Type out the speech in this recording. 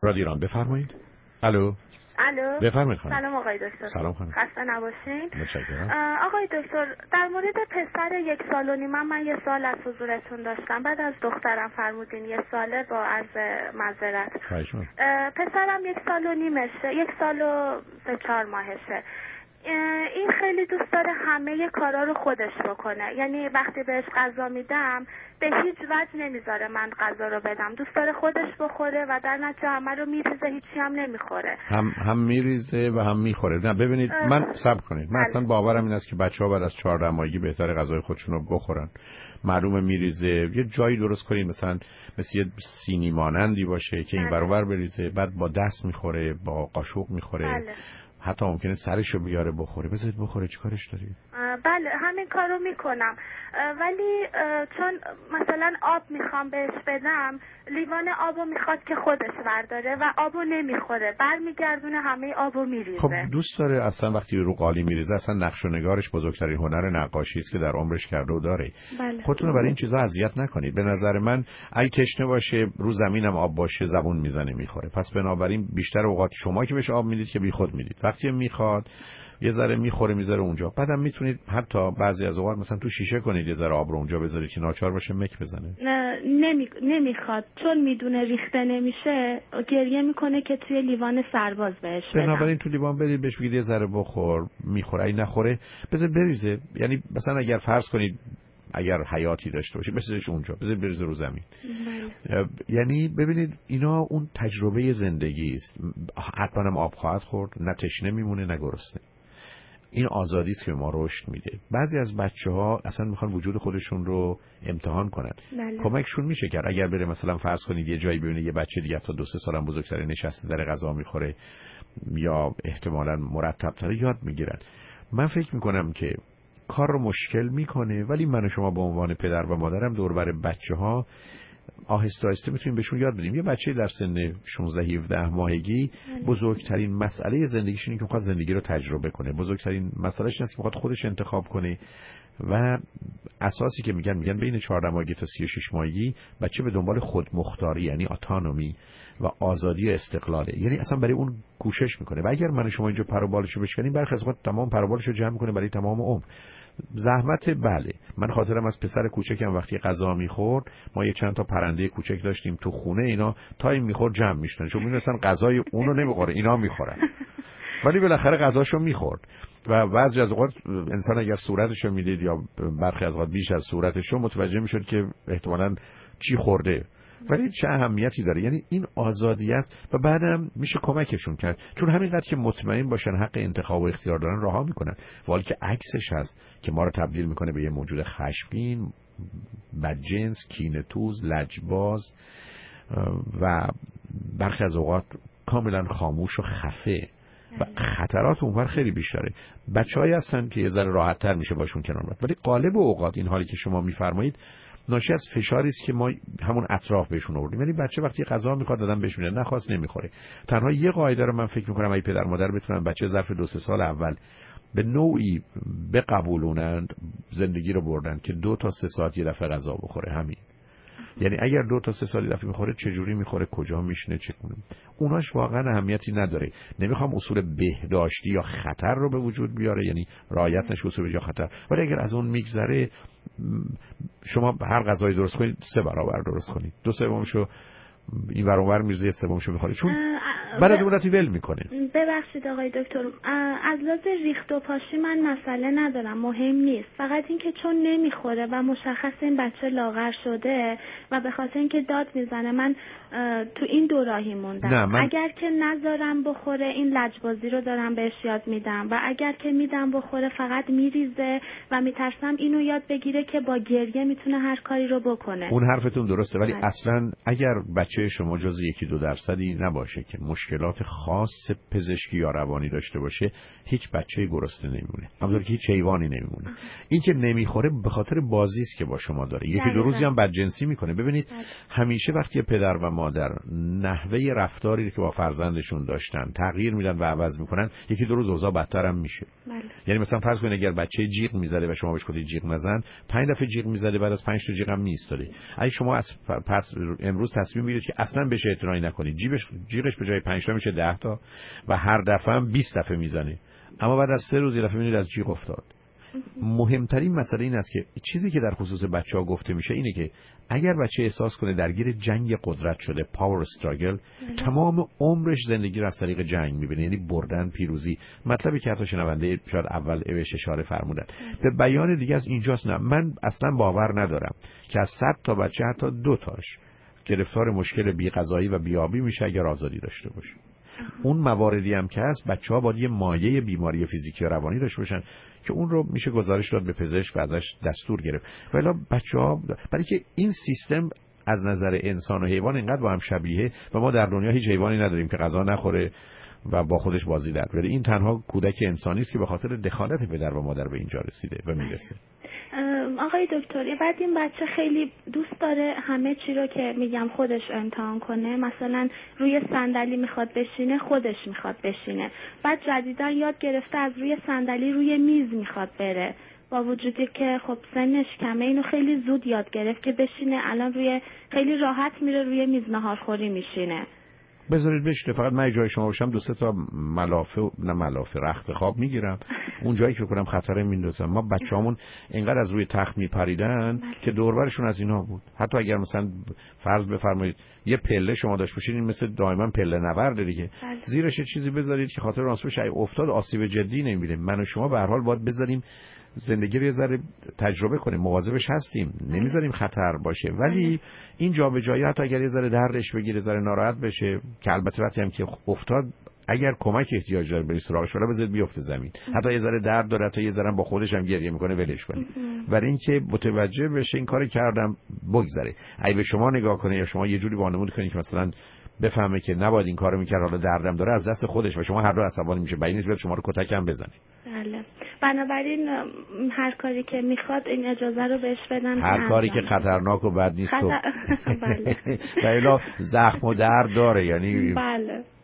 رادیو ایران بفرمایید. الو. الو. بفرمایید خانم. سلام آقای دکتر. سلام خانم. خسته نباشین. متشکرم. آقای دکتر در مورد پسر 1 سال و نیم من 1 سال از حضورتون داشتم. بعد از دخترم فرمودین 1 ساله با عرض معذرت. پسرم 1 سال و نیمشه. 1 سال و 3-4 ماهشه. این خیلی دوست داره همه کارا رو خودش بکنه. یعنی وقتی بهش غذا میدم به هیچ وجه نمیذاره من غذا رو بدم. دوست داره خودش بخوره و در نتیجه همه رو میریزه، هیچی هم نمیخوره. هم میریزه و هم میخوره. نه ببینید من صبر کنید. من اصلا باورم این است که بچه‌ها بعد از 14 ماهگی بهتره غذای خودشون رو بخورن. معلومه میریزه، یه جایی درست کنید مثلا مثل یه سینی مانندی باشه که این ور اون ور بریزه، بعد با دست میخوره، با قاشق میخوره. حتی ممکنه سرشو بیاره بخوره. بذارید بخوره، چیکارش داری؟ بله همین کارو میکنم، ولی چون مثلا آب میخوام بهش بدم، لیوان آبو میخواد که خودش برداره و آبو نمیخوره، برمیگردونه همه آبو میریزه. خب دوست داره اصلا وقتی رو قالی میریزه، اصلا نقش و نگارش بزرگترین هنر نقاشی است که در عمرش کرده و داره. بله. خودتون رو برای این چیزا اذیت نکنید. به نظر من اگه تشنه باشه، رو زمینم آب باشه، زبون میزنه میخوره. پس بنابراین بیشتر اوقات شما که بهش آب میدید که بیخود میدید. وقتی میخواد یه ذره میخوره میذاره اونجا. بعدم میتونید حتی بعضی از اوقات مثلا تو شیشه کنید، یه ذره آب رو اونجا بذارید که ناچار باشه مک بزنه. نمیخواد، چون میدونه ریخته نمیشه گریه میکنه که توی لیوان سرباز بهش بدم. بنابراین تو لیوان بدید بهش، بگید یه ذره بخور، میخوره. اگه نخوره بذار بریزه. یعنی مثلا اگر فرض کنید اگر حیاتی داشته باشه بذارش اونجا، بذار بریزه رو زمین. یعنی ببینید اینا اون تجربه زندگی است. حتما هم آب خواهد خورد، نه تشنه میمونه نه گرسنه. این آزادی است که ما رشد میده. بعضی از بچه‌ها اصلا میخوان وجود خودشون رو امتحان کنن. کمکشون میشه کرد. اگر بره مثلا فرض کنید یه جایی ببینه یه بچه دیگه تا 2-3 سالم بزرگتره نشسته داره غذا میخوره یا احتمالاً مرتب‌تر، یاد میگیرن. من فکر میکنم که کار رو مشکل میکنه، ولی من و شما به عنوان پدر و مادرم دور بر بچه‌ها آهسته آهسته میتونیم بهشون یاد بدیم. یه بچه در سن 16-17 ماهگی بزرگترین مسئله زندگیش اینه که میخواد زندگی رو تجربه کنه. بزرگترین مسئلهش اینه که میخواد خودش انتخاب کنه و اساسی که میگن بین 14 ماهگی تا 36 ماهگی بچه به دنبال خودمختاری، یعنی اتونومی و آزادی و استقلاله. یعنی اصلا برای اون کوشش میکنه و اگر من و شما اینجا پر و بالشو بشکنیم، برخی از وقت تمام پر و بالشو جمع میکنه برای تمام عمر. زحمت بله. من خاطرم از پسر کوچکم وقتی غذا میخورد، ما یه چند تا پرنده کوچک داشتیم تو خونه، اینا تایم میخورد جمع میشدن، چون میدونستن غذای اونو نمیخوره، اینا میخورن. ولی بالاخره غذاشو میخورد. و بعضی از اوقات انسان اگر صورتشو میدید یا برخی از اوقات بیش از صورتشو، متوجه میشد که احتمالاً چی خورده. ولی چه اهمیتی داره؟ یعنی این آزادی است و بعدم میشه کمکشون کرد، چون همینقدر که مطمئن باشن حق انتخاب و اختیار دارن رها میکنن. ولی که عکسش هست که ما رو تبدیل میکنه به یه موجود خشمگین، بدجنس، کینه‌توز، لجباز و برخی از اوقات کاملا خاموش و خفه و خطرات اونور خیلی بیشتره. بچه‌هایی هستن که یه ذره راحت‌تر میشه باشون کنار اومد، ولی غالب اوقات این حالی که شما میفرمایید ناشی از فشاری است که ما همون اطراف بهشون آوردیم. یعنی بچه وقتی غذا میخواد دادن بهش میده، نخواست نمیخوره. تنها یه قاعده رو من فکر میکنم اگه پدر مادر بتونن بچه ظرف 2-3 سال اول به نوعی بقبولونند، زندگی رو بردن که 2 تا 3 ساعت یه دفعه غذا بخوره. همین. یعنی اگر 2 تا 3 سال یه دفعه میخوره، چه جوری میخوره، کجا میشینه، چه کنه، اوناش واقعا اهمیتی نداره. نمیخوام اصول بهداشتی یا خطر رو به وجود بیاره، یعنی رعایت نشه اصول یا خطر، ولی اگر از اون میگذره، شما هر غذایی درست کنید 3 برابر درست کنید، 2/3 این ور اون ور میرزه، 1/3 میخوره، چون بعد از مدتی ول میکنه. ببخشید آقای دکتر، از لحاظ ریخت و پاشی من مسئله ندارم، مهم نیست. فقط اینکه چون نمیخوره و مشخص این بچه لاغر شده و به خاطر اینکه داد میزنه، من تو این دو راهی موندم. اگر که نذارم بخوره، این لجبازی رو دارم بهش یاد میدم، و اگر که میدم بخوره فقط میریزه و میترسم اینو یاد بگیره که با گریه میتونه هر کاری رو بکنه. اون حرفتون درسته، ولی اصلا اگر بچه شما جز 1-2% نباشه که مشکلات خاص پزشکی یا روانی داشته باشه، هیچ بچه گرسنه نمیمونه، همونطور که هیچ حیوانی نمیمونه. این که نمیخوره به خاطر بازی است که با شما داره. 1-2 روزی هم بدجنسی میکنه. ببینید همیشه وقتی پدر و مادر نحوه رفتاری که با فرزندشون داشتن تغییر میدن و عوض میکنن، 1-2 روز اوضاع بدتر هم میشه. یعنی مثلا فرض کنید اگر بچه جیغ میزنه و شما بهش گفتید جیغ نزن، 5 دفعه جیغ میزنه، بعد از 5 تا جیغ هم میایستاده. اگه شما پس امروز تصمیم میگیرید که اصلا بهش اعتنایی نکنید، جیغش به جای 5 تا میشه 10 تا و هر دفعه هم 20 دفعه میزنه، اما بعد از 3 روز یه دفعه میبینید از جیغ افتاد. مهمترین مسئله این است که چیزی که در خصوص بچه‌ها گفته میشه اینه که اگر بچه احساس کنه درگیر جنگ قدرت شده، پاور استراگل، تمام عمرش زندگی را از طریق جنگ میبینه، یعنی بردن، پیروزی. مطلبی که حتی شنونده شاید اول بهش اشاره فرمودن به بیان دیگه از اینجاست. نه، من اصلا باور ندارم که از 100 تا بچه حتی 2 تاش گرفتار مشکل بی‌غذایی و بیابی میشه اگر آزادی داشته باشه. اون مواردی هم که هست، بچه‌ها باید یه مایه بیماری فیزیکی و روانی داشته باشن که اون رو میشه گزارش داد به پزشک و ازش دستور گرفت. ولی بچه‌ها، برای که این سیستم از نظر انسان و حیوان اینقدر با هم شبیه و ما در دنیا هیچ حیوانی نداریم که غذا نخوره و با خودش بازی در بیاره. این تنها کودک انسانی است که به خاطر دخالت پدر و مادر به اینجا رسیده و میرسه. آقای دکتر، بعد این بچه خیلی دوست داره همه چی رو که میگم خودش امتحان کنه. مثلا روی صندلی میخواد بشینه، خودش میخواد بشینه. بعد جدیدا یاد گرفته از روی صندلی روی میز میخواد بره، با وجودی که خب سنش کمه. اینو خیلی زود یاد گرفت که بشینه. الان خیلی راحت میره روی میز ناهارخوری میشینه. بذارید بشینه. فقط من جای شما باشم 2-3 تا ملافه رخت خواب میگیرم، اون جایی که کنم خطر میندازم. ما بچه‌هامون اینقدر از روی تخت میپریدن که دور و برشون از اینا بود. حتی اگر مثلا فرض بفرمایید یه پله شما داشت باشین، این مثل دائما پله نورد دیگه، زیرش یه چیزی بذارید که خاطر راستش افتاد آسیب جدی نمیبینه. من و شما به هر حال باید بذاریم زندگی رو یه ذره تجربه کنیم، مواظبش هستیم، نمیذاریم خطر باشه. ولی این جابجایی حتی اگر یه ذره دردش بگیره، ذره ناراحت بشه، که البته وقتی هم که افتاد اگر کمک احتیاج داره برید سراغش، ولی بذارید بیفته زمین. حتی یه ذره درد داره، حتی یه ذره با خودش هم گریه میکنه، ولش کنید. برای اینکه متوجه بشه این کارو کردم بگذره. اگه به شما نگاه کنه یا شما یه جوری وانمود کنید که مثلا بفهمه که نباید این کارو میکرد، حالا دردم داره، از دست خودش و شما هر دو عصبانی میشه، بعد نیست شما رو کتک هم بزنه. بله. بنابراین هر کاری که میخواد این اجازه رو بهش بدن، هر کاری که خطرناک و بد نیست. بله. و الا زخم و درد داره، یعنی بله.